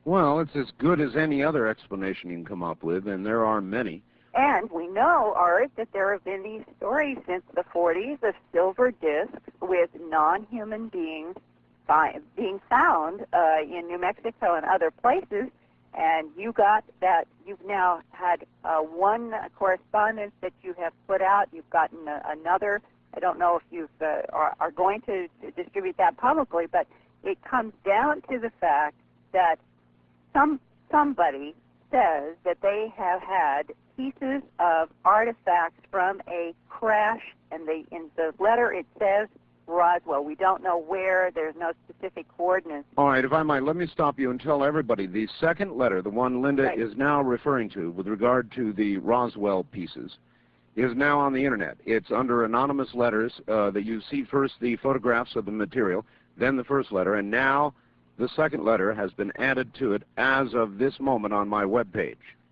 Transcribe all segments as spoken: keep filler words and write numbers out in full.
Well, it's as good as any other explanation you can come up with, and there are many. And we know, Art, that there have been these stories since the forties of silver discs with non-human beings by, being found uh, in New Mexico and other places. And you got that, you've now had uh, one correspondence that you have put out. You've gotten a, another. I don't know if you uh, are, are going to distribute that publicly, but it comes down to the fact that some somebody says that they have had pieces of artifacts from a crash, and they, in the letter it says Roswell. We don't know where. There's no specific coordinates. All right, if I might, let me stop you and tell everybody the second letter, the one Linda Right. is now referring to with regard to the Roswell pieces, is now on the Internet. It's under anonymous letters uh, that you see first the photographs of the material, then the first letter, and now the second letter has been added to it as of this moment on my webpage.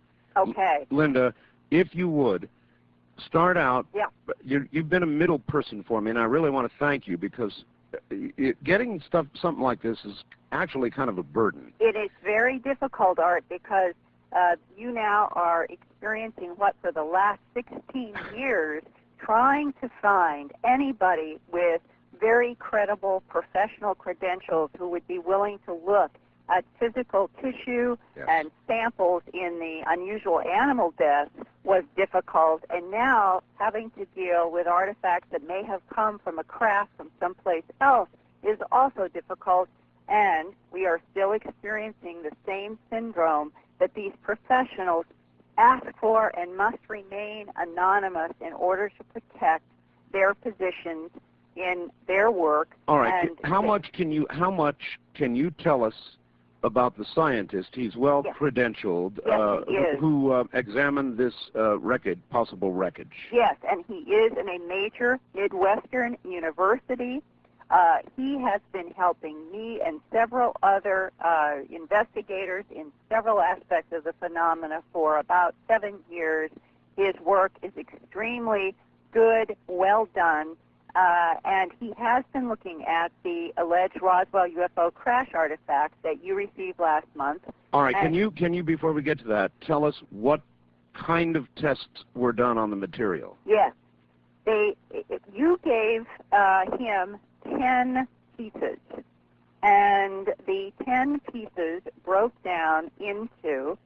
Okay. Linda, if you would, start out. Yeah. You, you've been a middle person for me, and I really want to thank you, because it, getting stuff, something like this is actually kind of a burden. It is very difficult, Art, because uh, you now are experiencing what for the last sixteen years, trying to find anybody with very credible professional credentials who would be willing to look at physical tissue Yes. and samples in the unusual animal deaths was difficult, and now having to deal with artifacts that may have come from a craft from someplace else is also difficult, and we are still experiencing the same syndrome that these professionals ask for and must remain anonymous in order to protect their positions in their work. All right. And How they, much can you? How much can you tell us about the scientist? He's well Yes. credentialed, Yes, uh, he is. who uh, examined this uh, wreckage, possible wreckage. Yes, and he is in a major Midwestern university. Uh, he has been helping me and several other uh, investigators in several aspects of the phenomena for about seven years. His work is extremely good, well done, uh, and he has been looking at the alleged Roswell U F O crash artifacts that you received last month. All right. Can And- you, can you, before we get to that, tell us what kind of tests were done on the material? Yes. They, you gave uh, him ten pieces, and the ten pieces broke down into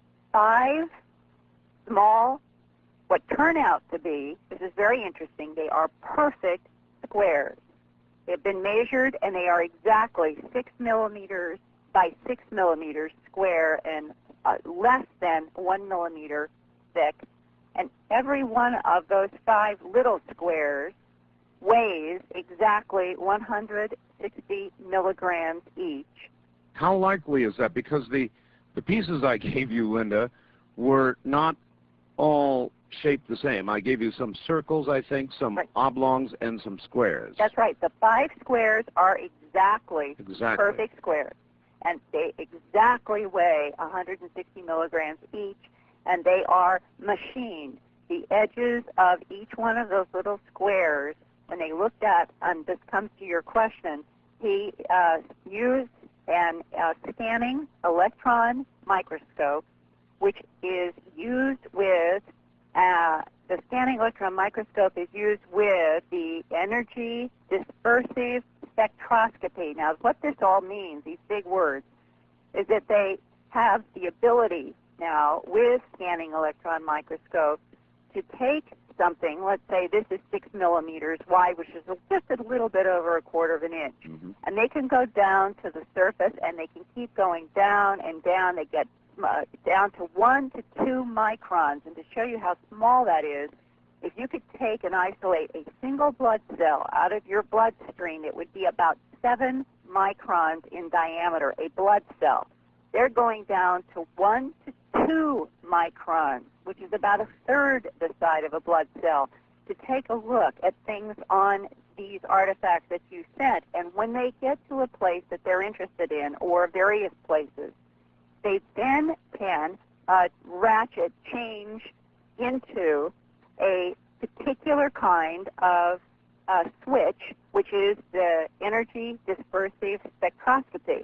five small, what turn out to be, this is very interesting, they are perfect squares. They've been measured, and they are exactly six millimeters by six millimeters square and uh, less than one millimeter thick. And every one of those five little squares weighs exactly one hundred sixty milligrams each. How likely is that? Because the, the pieces I gave you, Linda, were not all shaped the same. I gave you some circles, I think, some Right. oblongs, and some squares. That's right. The five squares are exactly, Exactly. perfect squares. And they exactly weigh one hundred sixty milligrams each, and they are machined. The edges of each one of those little squares, when they looked at, and this comes to your question, he uh, used an uh, scanning electron microscope, which is used with, uh, the scanning electron microscope is used with the energy dispersive spectroscopy. Now, what this all means, these big words, is that they have the ability now with scanning electron microscopes to take something, let's say this is six millimeters wide, which is just a little bit over a quarter of an inch. Mm-hmm. And they can go down to the surface, and they can keep going down and down. They get uh, down to one to two microns. And to show you how small that is, if you could take and isolate a single blood cell out of your bloodstream, it would be about seven microns in diameter, a blood cell. They're going down to one to two microns, which is about a third the size of a blood cell, to take a look at things on these artifacts that you sent. And when they get to a place that they're interested in, or various places, they then can uh, ratchet, change into a particular kind of uh, switch, which is the energy dispersive spectroscopy.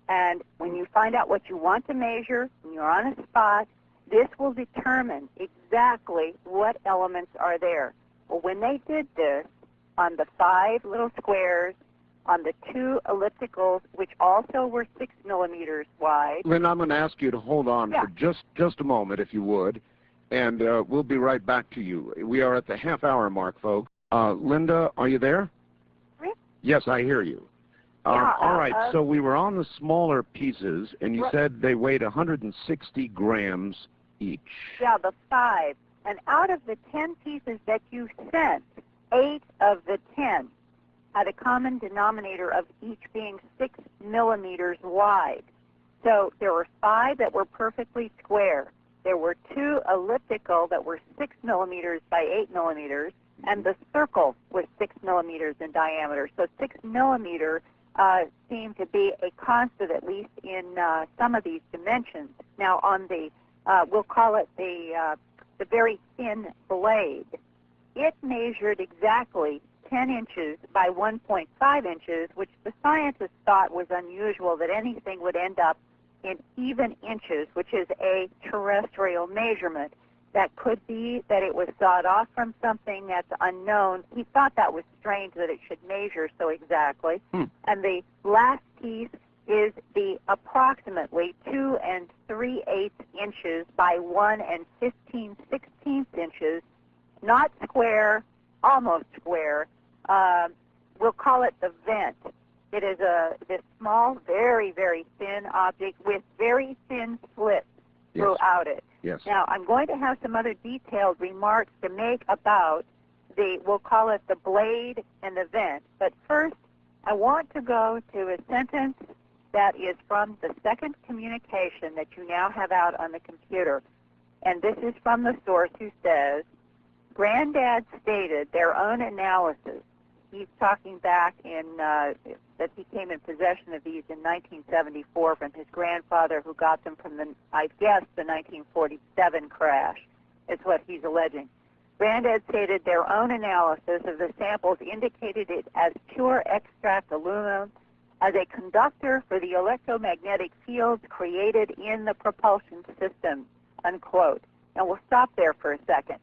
And when you find out what you want to measure, and you're on a spot, this will determine exactly what elements are there. Well, when they did this on the five little squares, on the two ellipticals, which also were six millimeters wide. Lynn, I'm going to ask you to hold on yeah. for just, just a moment, if you would, and uh, we'll be right back to you. We are at the half-hour mark, folks. Uh, Linda, are you there? Really? Yes, I hear you. Yeah, Um, all right, uh, so we were on the smaller pieces, and you right. said they weighed one hundred sixty grams each. Yeah, the five. And out of the ten pieces that you sent, eight of the ten had a common denominator of each being six millimeters wide. So there were five that were perfectly square. There were two elliptical that were six millimeters by eight millimeters, and the circle was six millimeters in diameter. So six millimeter uh, seemed to be a constant, at least in uh, some of these dimensions. Now, on the, uh, we'll call it the, uh, the very thin blade, it measured exactly ten inches by one point five inches, which the scientists thought was unusual, that anything would end up in even inches, which is a terrestrial measurement. That could be that it was sawed off from something that's unknown. He thought that was strange that it should measure so exactly. Hmm. And the last piece is the approximately two and three eighths inches by one and fifteen sixteenths inches, not square, almost square. Uh, we'll call it the vent. It is a this small, very, very thin object with very thin slits Yes. throughout it. Yes. Now, I'm going to have some other detailed remarks to make about the, we'll call it the blade and the vent. But first, I want to go to a sentence that is from the second communication that you now have out on the computer. And this is from the source who says, Granddad stated their own analysis. He's talking back in, uh, that he came in possession of these in nineteen seventy-four from his grandfather, who got them from the, I guess, the nineteen forty-seven crash. Is what he's alleging. Granddad stated their own analysis of the samples indicated it as pure extract aluminum as a conductor for the electromagnetic fields created in the propulsion system, unquote. And we'll stop there for a second.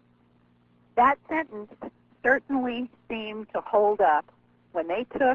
That sentence certainly seemed to hold up when they took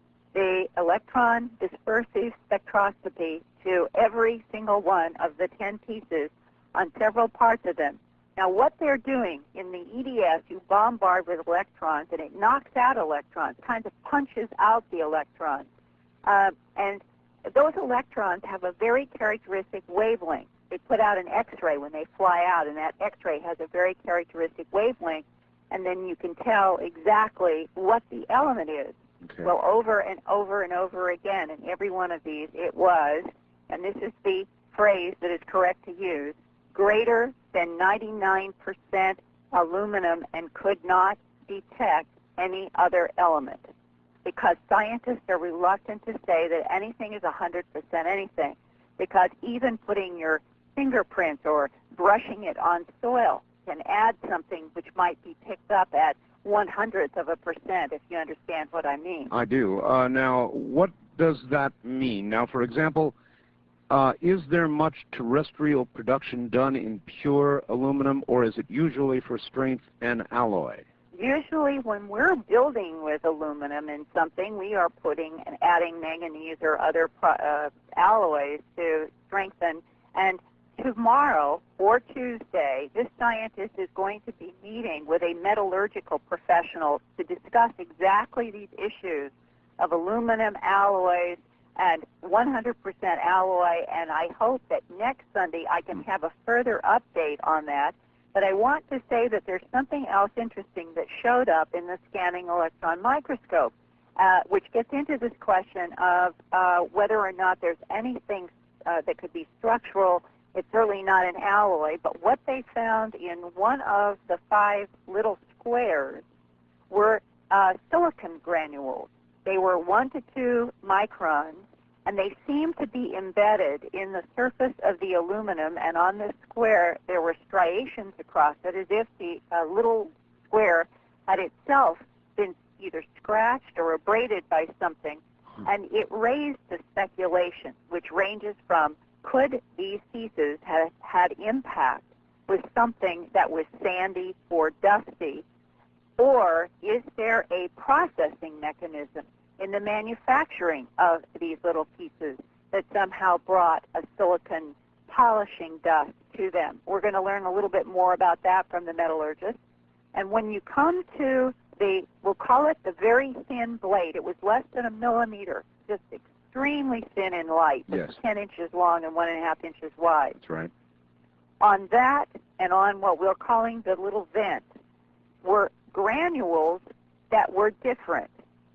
the electron dispersive spectroscopy to every single one of the ten pieces on several parts of them. Now, what they're doing in the E D S, you bombard with electrons, and it knocks out electrons, kind of punches out the electrons. Uh, and those electrons have a very characteristic wavelength. They put out an X-ray when they fly out, and that X-ray has a very characteristic wavelength, and then you can tell exactly what the element is. Okay. Well, over and over and over again in every one of these, it was, and this is the phrase that is correct to use, greater than ninety-nine percent aluminum and could not detect any other element, because scientists are reluctant to say that anything is one hundred percent anything, because even putting your fingerprints or brushing it on soil can add something which might be picked up at one hundredth of a percent, if you understand what I mean. I do. Uh, now, what does that mean? Now, for example, uh, is there much terrestrial production done in pure aluminum, or is it usually for strength and alloy? Usually when we're building with aluminum in something, we are putting and adding manganese or other pro uh, alloys to strengthen. And tomorrow or Tuesday, this scientist is going to be meeting with a metallurgical professional to discuss exactly these issues of aluminum alloys and one hundred percent alloy, and I hope that next Sunday I can have a further update on that. But I want to say that there's something else interesting that showed up in the scanning electron microscope, uh, which gets into this question of uh, whether or not there's anything uh, that could be structural. It's certainly not an alloy, but what they found in one of the five little squares were uh, silicon granules. They were one to two microns, and they seemed to be embedded in the surface of the aluminum, and on this square there were striations across it as if the uh, little square had itself been either scratched or abraded by something. And it raised the speculation, which ranges from, could these pieces have had impact with something that was sandy or dusty, or is there a processing mechanism in the manufacturing of these little pieces that somehow brought a silicon polishing dust to them? We're going to learn a little bit more about that from the metallurgist. And when you come to the, we'll call it the very thin blade, it was less than a millimeter, just extremely thin and light, yes. ten inches long and one and a half inches wide. That's right. On that and on what we're calling the little vent were granules that were different.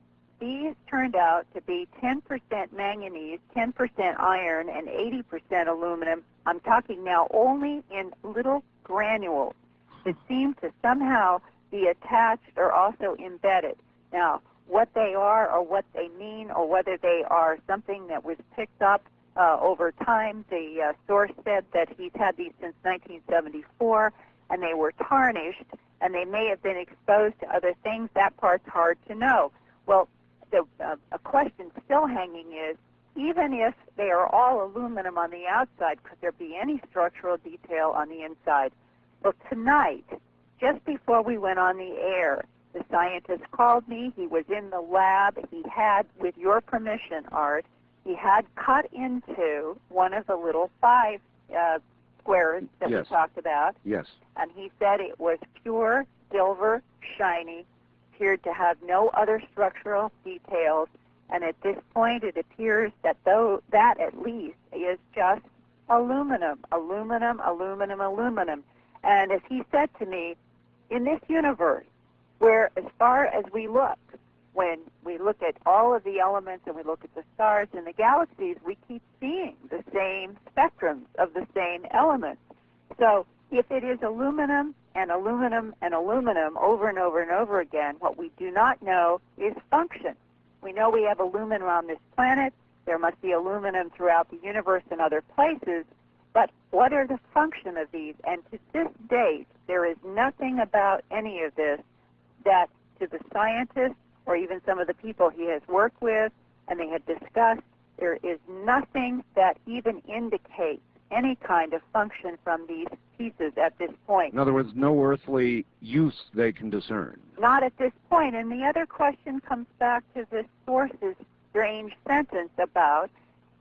These turned out to be ten percent manganese, ten percent iron, and eighty percent aluminum. I'm talking now only in little granules that seem to somehow be attached or also embedded. Now, what they are or what they mean or whether they are something that was picked up uh, over time, the uh, source said that he's had these since nineteen seventy-four, and they were tarnished, and they may have been exposed to other things. That part's hard to know. Well, the, uh, a question still hanging is, even if they are all aluminum on the outside, could there be any structural detail on the inside? Well, tonight, just before we went on the air, the scientist called me. He was in the lab. He had, with your permission, Art, he had cut into one of the little five uh, squares that yes. we talked about. Yes. And he said it was pure silver, shiny, appeared to have no other structural details, and at this point it appears that though that at least is just aluminum, aluminum, aluminum, aluminum. And as he said to me, in this universe, where as far as we look, when we look at all of the elements and we look at the stars and the galaxies, we keep seeing the same spectrums of the same elements. So if it is aluminum and aluminum and aluminum over and over and over again, what we do not know is function. We know we have aluminum on this planet. There must be aluminum throughout the universe and other places. But what are the function of these? And to this date, there is nothing about any of this that to the scientists or even some of the people he has worked with and they had discussed, there is nothing that even indicates any kind of function from these pieces at this point. In other words, no earthly use they can discern. Not at this point. And the other question comes back to this source's strange sentence about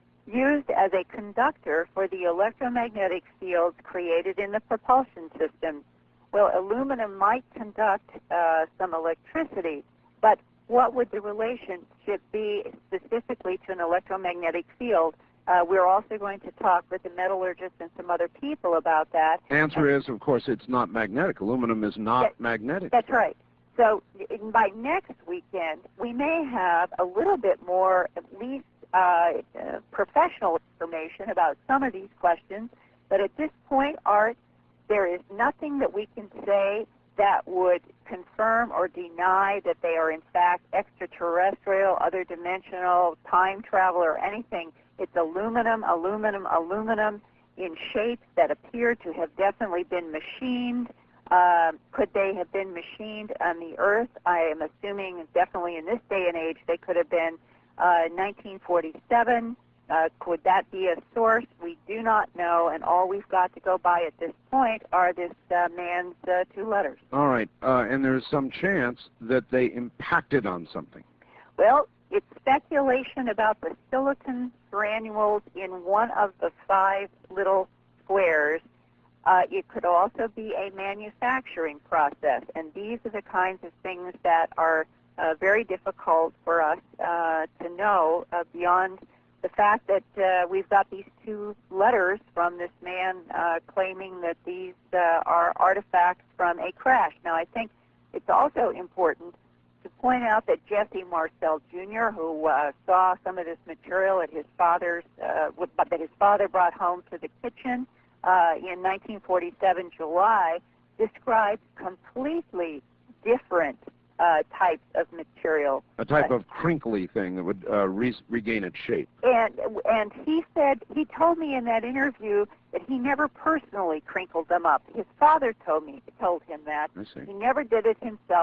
used as a conductor for the electromagnetic fields created in the propulsion system. Well, aluminum might conduct uh, some electricity, but what would the relationship be specifically to an electromagnetic field? Uh, we're also going to talk with the metallurgist and some other people about that. Answer is, of course, it's not magnetic. Aluminum is not that, magnetic. That's right. So in, by next weekend, we may have a little bit more, at least uh, uh, professional information about some of these questions. But at this point, Art, there is nothing that we can say that would confirm or deny that they are in fact extraterrestrial, other dimensional, time travel, or anything. It's aluminum, aluminum, aluminum in shapes that appear to have definitely been machined. Uh, could they have been machined on the Earth? I am assuming definitely in this day and age they could have been uh, nineteen forty-seven. Uh, could that be a source? We do not know, and all we've got to go by at this point are this uh, man's uh, two letters. All right, uh, and there's some chance that they impacted on something. Well, it's speculation about the silicon granules in one of the five little squares. Uh, it could also be a manufacturing process, and these are the kinds of things that are uh, very difficult for us uh, to know uh, beyond the fact that uh, we've got these two letters from this man uh, claiming that these uh, are artifacts from a crash. Now, I think it's also important to point out that Jesse Marcel Junior, who uh, saw some of this material at his father's, uh, that his father brought home to the kitchen uh, in nineteen forty-seven, July, describes completely different uh, types of material. A type uh, of crinkly thing that would uh, re regain its shape. And and he said, he told me in that interview that he never personally crinkled them up. His father told me, told him that. I see. He never did it himself.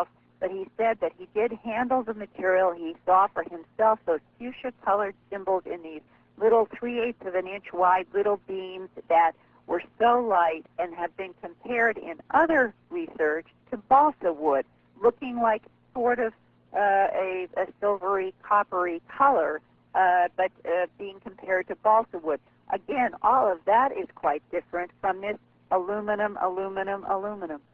but he said that he did handle the material. He saw for himself those fuchsia-colored symbols in these little three-eighths of an inch wide little beams that were so light and have been compared in other research to balsa wood, looking like sort of uh, a, a silvery, coppery color, uh, but uh, being compared to balsa wood. Again, all of that is quite different from this aluminum, aluminum, aluminum.